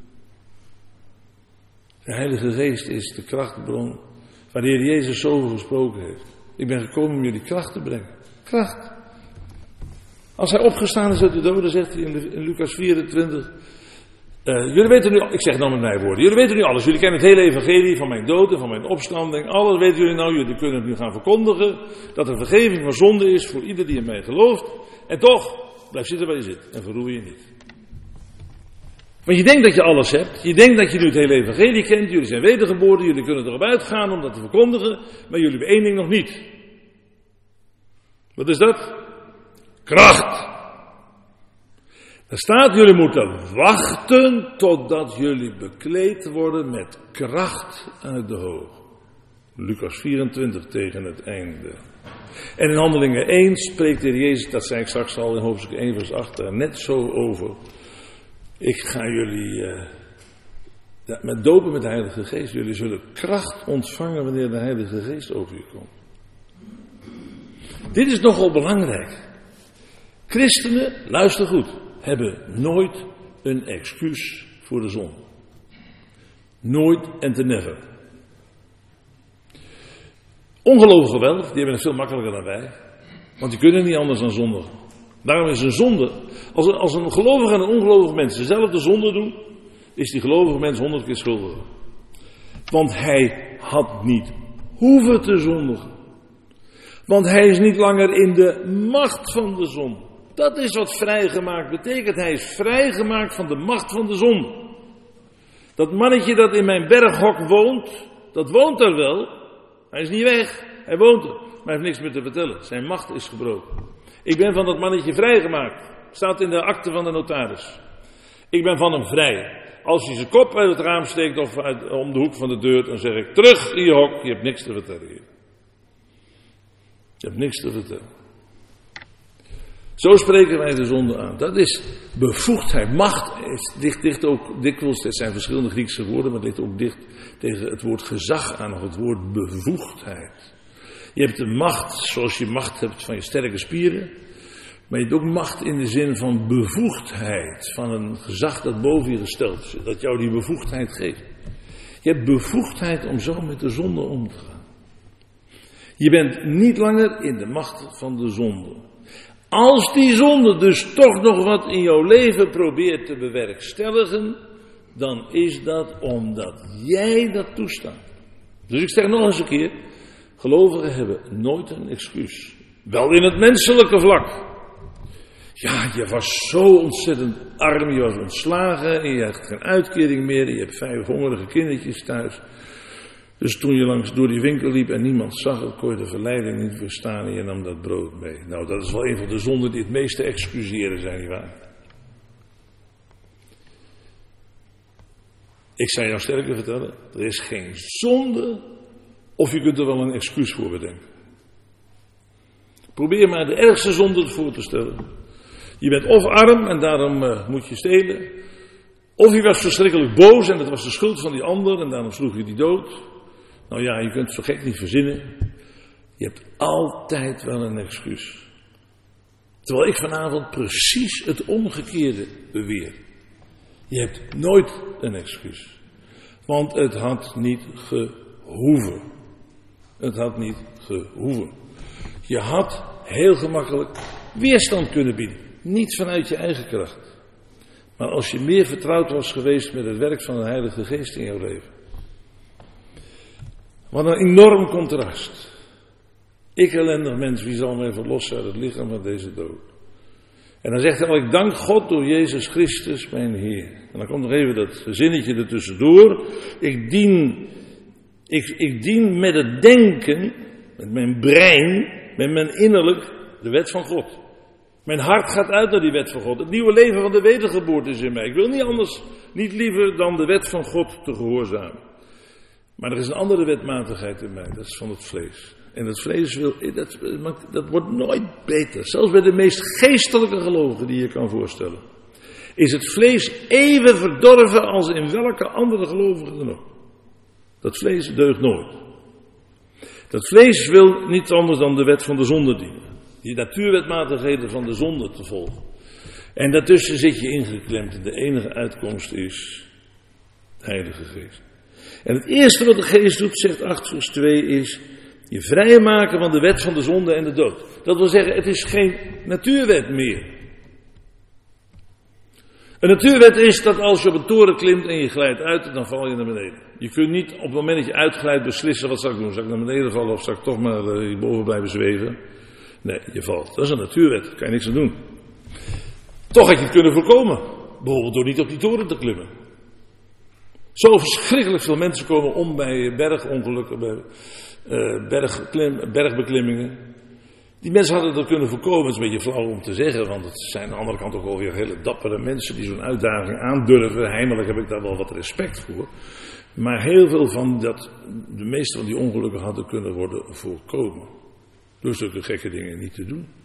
De Heilige Geest is de krachtbron waar de Heer Jezus zoveel gesproken heeft. Ik ben gekomen om jullie kracht te brengen. Kracht. Als hij opgestaan is uit de doden, zegt hij in Lucas 24, Jullie weten nu, ik zeg het nou met mijn woorden, jullie weten nu alles. Jullie kennen het hele evangelie van mijn dood en van mijn opstanding. Alles weten jullie nou. Jullie kunnen het nu gaan verkondigen. Dat er vergeving van zonde is voor ieder die in mij gelooft. En toch, blijf zitten waar je zit en verroei je niet. Want je denkt dat je alles hebt. Je denkt dat je nu het hele evangelie kent. Jullie zijn wedergeboren. Jullie kunnen erop uitgaan om dat te verkondigen. Maar jullie hebben één ding nog niet. Wat is dat? Kracht. Er staat, jullie moeten wachten totdat jullie bekleed worden met kracht uit de hoog. Lucas 24 tegen het einde. En in Handelingen 1 spreekt de Heer Jezus, dat zei ik straks al in hoofdstuk 1 vers 8, daar net zo over. Ik ga jullie met dopen met de Heilige Geest. Jullie zullen kracht ontvangen wanneer de Heilige Geest over je komt. Dit is nogal belangrijk. Christenen, luister goed, hebben nooit een excuus voor de zonde. Nooit en te never. Ongelovigen wel, die hebben het veel makkelijker dan wij. Want die kunnen niet anders dan zondigen. Daarom is een zonde, als een gelovige en een ongelovige mens dezelfde zonde doen, is die gelovige mens 100 keer schuldiger. Want hij had niet hoeven te zondigen. Want hij is niet langer in de macht van de zonde. Dat is wat vrijgemaakt betekent. Hij is vrijgemaakt van de macht van de zonde. Dat mannetje dat in mijn berghok woont, dat woont er wel. Hij is niet weg, hij woont er. Maar hij heeft niks meer te vertellen. Zijn macht is gebroken. Ik ben van dat mannetje vrijgemaakt. Staat in de akte van de notaris. Ik ben van hem vrij. Als hij zijn kop uit het raam steekt of om de hoek van de deur, dan zeg ik terug in je hok. Je hebt niks te vertellen hier. Je hebt niks te vertellen. Zo spreken wij de zonde aan. Dat is bevoegdheid. Macht ligt ook dikwijls, het zijn verschillende Griekse woorden, maar het ligt ook dicht tegen het woord gezag aan, of het woord bevoegdheid. Je hebt de macht, zoals je macht hebt van je sterke spieren, maar je hebt ook macht in de zin van bevoegdheid, van een gezag dat boven je gesteld is, dat jou die bevoegdheid geeft. Je hebt bevoegdheid om zo met de zonde om te gaan. Je bent niet langer in de macht van de zonde. Als die zonde dus toch nog wat in jouw leven probeert te bewerkstelligen, dan is dat omdat jij dat toestaat. Dus ik zeg nog eens een keer, gelovigen hebben nooit een excuus. Wel in het menselijke vlak. Ja, je was zo ontzettend arm, je was ontslagen en je had geen uitkering meer en je hebt 5 hongerige kindertjes thuis. Dus toen je langs door die winkel liep en niemand zag het, kon je de verleiding niet weerstaan en je nam dat brood mee. Nou, dat is wel een van de zonden die het meeste excuseren zijn, nietwaar? Ik zal jou sterker vertellen, er is geen zonde, of je kunt er wel een excuus voor bedenken. Probeer maar de ergste zonde voor te stellen. Je bent of arm en daarom moet je stelen, of je was verschrikkelijk boos en dat was de schuld van die ander en daarom sloeg je die dood. Nou ja, je kunt het zo gek niet verzinnen. Je hebt altijd wel een excuus. Terwijl ik vanavond precies het omgekeerde beweer. Je hebt nooit een excuus. Want het had niet gehoeven. Het had niet gehoeven. Je had heel gemakkelijk weerstand kunnen bieden. Niet vanuit je eigen kracht. Maar als je meer vertrouwd was geweest met het werk van de Heilige Geest in jouw leven. Wat een enorm contrast. Ik ellendig mens, wie zal mij verlossen uit het lichaam van deze dood? En dan zegt hij, ik dank God door Jezus Christus mijn Heer. En dan komt nog even dat zinnetje ertussendoor. Ik dien met het denken, met mijn brein, met mijn innerlijk, de wet van God. Mijn hart gaat uit naar die wet van God. Het nieuwe leven van de wedergeboorte is in mij. Ik wil niet anders, niet liever dan de wet van God te gehoorzamen. Maar er is een andere wetmatigheid in mij, dat is van het vlees. En het vlees dat wordt nooit beter. Zelfs bij de meest geestelijke gelovigen die je kan voorstellen. Is het vlees even verdorven als in welke andere gelovige dan ook. Dat vlees deugt nooit. Dat vlees wil niet anders dan de wet van de zonde dienen. Die natuurwetmatigheden van de zonde te volgen. En daartussen zit je ingeklemd en de enige uitkomst is de Heilige Geest. En het eerste wat de Geest doet, zegt 8 vers 2, is je vrijmaken van de wet van de zonde en de dood. Dat wil zeggen, het is geen natuurwet meer. Een natuurwet is dat als je op een toren klimt en je glijdt uit, dan val je naar beneden. Je kunt niet op het moment dat je uitglijdt beslissen, wat zal ik doen? Zal ik naar beneden vallen of zal ik toch maar hierboven blijven zweven? Nee, je valt. Dat is een natuurwet, daar kan je niks aan doen. Toch had je het kunnen voorkomen. Bijvoorbeeld door niet op die toren te klimmen. Zo verschrikkelijk veel mensen komen om bij bergongelukken, bij bergbeklimmingen. Die mensen hadden dat kunnen voorkomen. Het is een beetje flauw om te zeggen, want het zijn aan de andere kant ook wel weer hele dappere mensen die zo'n uitdaging aandurven. Heimelijk heb ik daar wel wat respect voor. Maar heel veel van de meeste van die ongelukken hadden kunnen worden voorkomen. Door zulke gekke dingen niet te doen.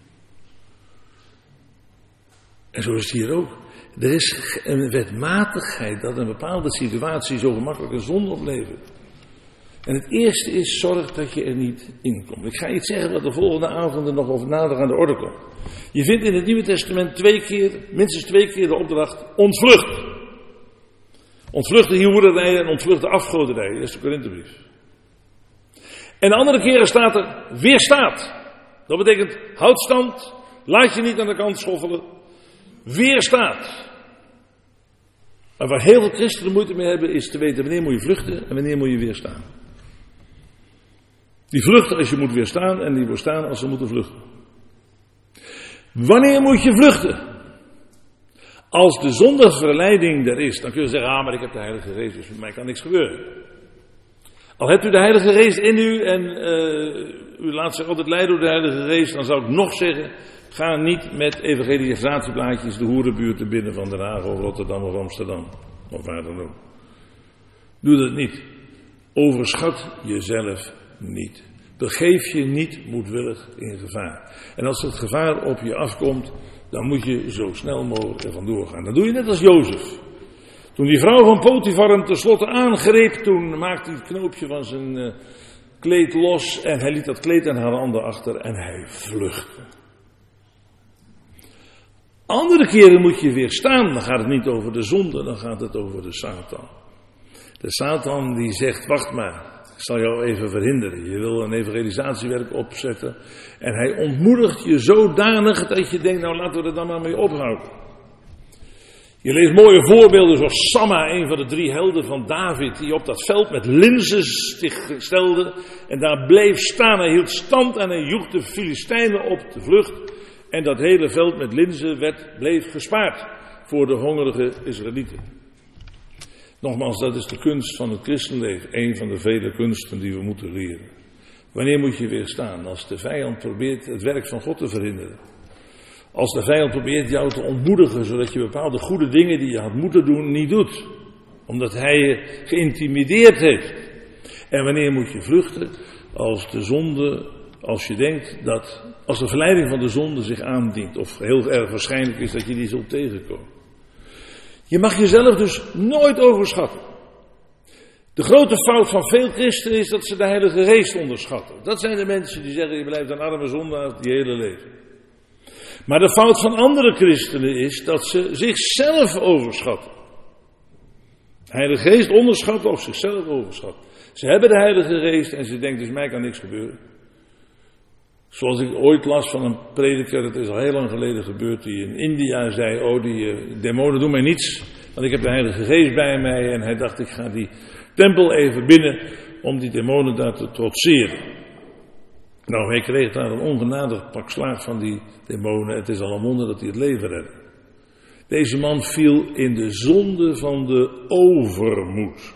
En zo is het hier ook. Er is een wetmatigheid dat een bepaalde situatie zo gemakkelijk een zonde oplevert. En het eerste is, zorg dat je er niet in komt. Ik ga iets zeggen wat de volgende avonden nog over nader aan de orde komt. Je vindt in het Nieuwe Testament minstens twee keer de opdracht, ontvlucht. Ontvlucht de huwelijkerijen en ontvlucht de afgoderijen. Dat is de Korinthebrief. En de andere keren staat er, weerstaat. Dat betekent, houd stand, laat je niet aan de kant schoffelen. Weerstaat. Maar waar heel veel christenen moeite mee hebben, is te weten wanneer moet je vluchten en wanneer moet je weerstaan. Die vluchten als je moet weerstaan en die weerstaan als ze moeten vluchten. Wanneer moet je vluchten? Als de zondeverleiding er is, dan kun je zeggen, maar ik heb de Heilige Geest, dus met mij kan niks gebeuren. Al hebt u de Heilige Geest in u en u laat zich altijd leiden door de Heilige Geest, dan zou ik nog zeggen, ga niet met evangelisatieblaadjes de hoerenbuurten binnen van Den Haag of Rotterdam of Amsterdam. Of waar dan ook. Doe dat niet. Overschat jezelf niet. Begeef je niet moedwillig in gevaar. En als het gevaar op je afkomt, dan moet je zo snel mogelijk er vandoor gaan. Dan doe je net als Jozef. Toen die vrouw van Potifar hem tenslotte aangreep, toen maakte hij het knoopje van zijn kleed los en hij liet dat kleed aan haar handen achter en hij vluchtte. Andere keren moet je weerstaan, dan gaat het niet over de zonde, dan gaat het over de Satan. De Satan die zegt, wacht maar, ik zal jou even verhinderen. Je wil een evangelisatiewerk opzetten en hij ontmoedigt je zodanig dat je denkt, nou laten we er dan maar mee ophouden. Je leest mooie voorbeelden zoals Samma, een van de 3 helden van David, die op dat veld met linzen zich stelde en daar bleef staan. Hij hield stand en hij joeg de Filistijnen op de vlucht. En dat hele veld met linzen bleef gespaard voor de hongerige Israëlieten. Nogmaals, dat is de kunst van het christenleven. Een van de vele kunsten die we moeten leren. Wanneer moet je weerstaan? Als de vijand probeert het werk van God te verhinderen. Als de vijand probeert jou te ontmoedigen, zodat je bepaalde goede dingen die je had moeten doen, niet doet. Omdat hij je geïntimideerd heeft. En wanneer moet je vluchten? Als de zonde, als je denkt dat, als de verleiding van de zonde zich aandient. Of heel erg waarschijnlijk is dat je die zult tegenkomen. Je mag jezelf dus nooit overschatten. De grote fout van veel christenen is dat ze de Heilige Geest onderschatten. Dat zijn de mensen die zeggen, je blijft een arme zondaar je hele leven. Maar de fout van andere christenen is dat ze zichzelf overschatten. De Heilige Geest onderschatten of zichzelf overschatten. Ze hebben de Heilige Geest en ze denken, dus mij kan niks gebeuren. Zoals ik ooit las van een prediker, het is al heel lang geleden gebeurd, die in India zei, die demonen doen mij niets, want ik heb de Heilige Geest bij mij. En hij dacht, ik ga die tempel even binnen om die demonen daar te trotseren. Nou, hij kreeg daar een ongenadig pak slaag van die demonen. Het is al een wonder dat hij het leven redde. Deze man viel in de zonde van de overmoed.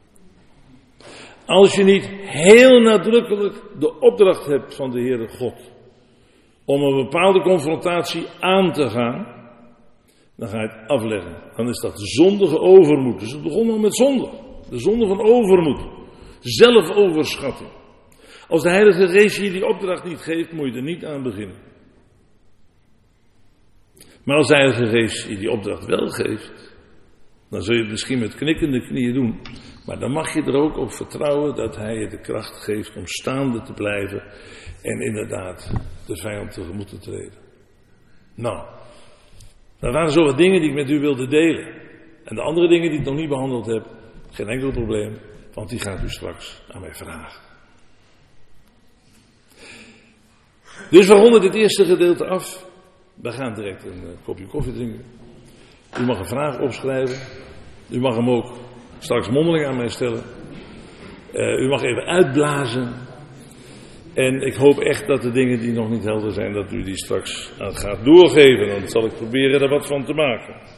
Als je niet heel nadrukkelijk de opdracht hebt van de Heere God om een bepaalde confrontatie aan te gaan, dan ga je het afleggen. Dan is dat zondige overmoed. Dus het begon al met zonde. De zonde van overmoed. Zelfoverschatting. Als de Heilige Geest je die opdracht niet geeft, moet je er niet aan beginnen. Maar als de Heilige Geest je die opdracht wel geeft, dan zul je het misschien met knikkende knieën doen. Maar dan mag je er ook op vertrouwen dat hij je de kracht geeft om staande te blijven en inderdaad de vijand tegemoet te treden. Nou, dat waren zo wat dingen die ik met u wilde delen. En de andere dingen die ik nog niet behandeld heb, geen enkel probleem, want die gaat u straks aan mij vragen. Dus we ronden dit eerste gedeelte af. We gaan direct een kopje koffie drinken. U mag een vraag opschrijven. U mag hem ook straks mondeling aan mij stellen. U mag even uitblazen. En ik hoop echt dat de dingen die nog niet helder zijn, dat u die straks gaat doorgeven. Dan zal ik proberen er wat van te maken.